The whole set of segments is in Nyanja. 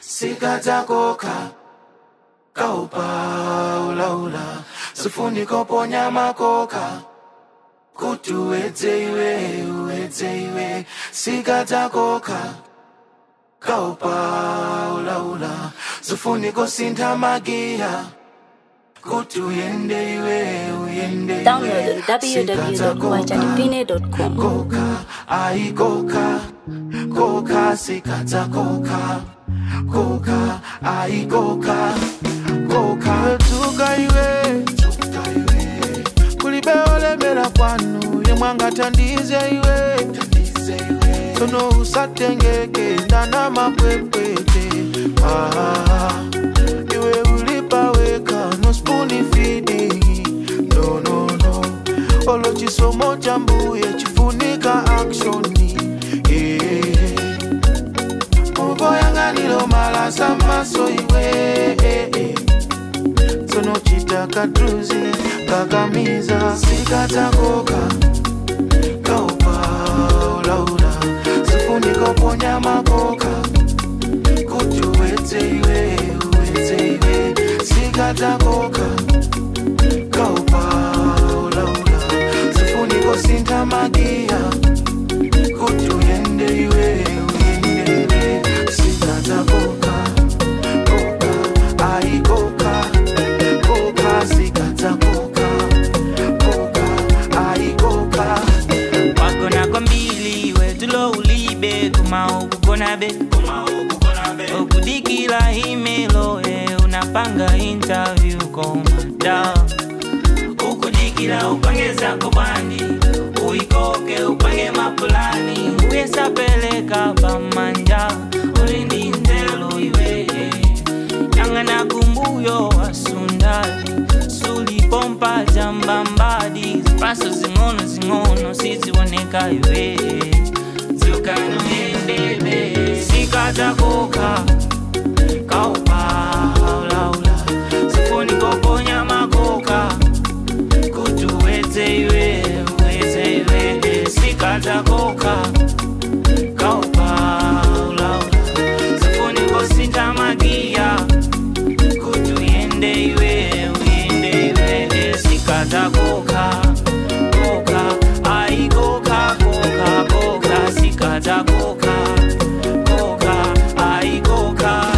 sikata koka kaupa ulaula sifuni koponya makoka kutu uweze iwe sikata koka kaupa ulaula sifuni kosinta magia kutu uyende iwe Download www.kwajadivine.com. Koka, ai koka, koka sikata koka, koka, ai koka, koka tuka iwe, kulibe olemera kwanu yemwanga tandize iwe, sono usatengeke ndana mapwepwete, iwe ulipa weka no spoony feeding, no olo chisomo chambuye chifunika actioni Muboyanganilo malasa maso iwe Sono chitaka druzi kakamiza sikata koka kaupa ulaula sifuniko ponya makoka kutu uweze iwe sikata koka kaupa ulaula sifuniko sinta magia kutu uyende iwe sikata koka ai koka sikata koka ai koka wakona kombili wetulo ulibe kumaukukona be okudikila imelo unapanga interview komanda ukudikila upangeza kubandi uikoke upange mapulani uyesapeleka pamanja ulindi ndelo iwe yangana kumbuyo wasundali suli pompa jambambadi paso zingono siziwoneka iwe zukano endebe sikata koka kaupa ulaula sifuni koponya makoka kutu uweze iwe sikata koka kaupa ulaula sifuni kosinta magia kutu uyende iwe sikata koka ai koka sikata koka ai koka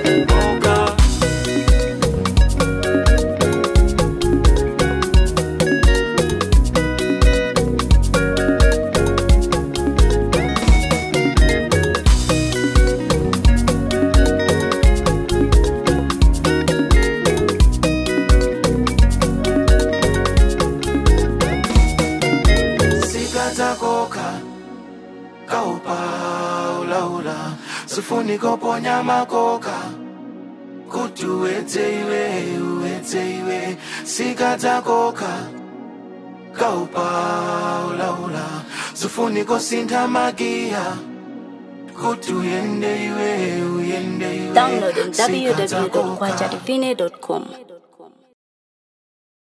koka kaupa ulaula sifuniko ponya makoka kutu uweze iwe sikata koka kaupa ulaula sifuniko sinta magia kutu uyende iwe Download www.kwajadivine.com.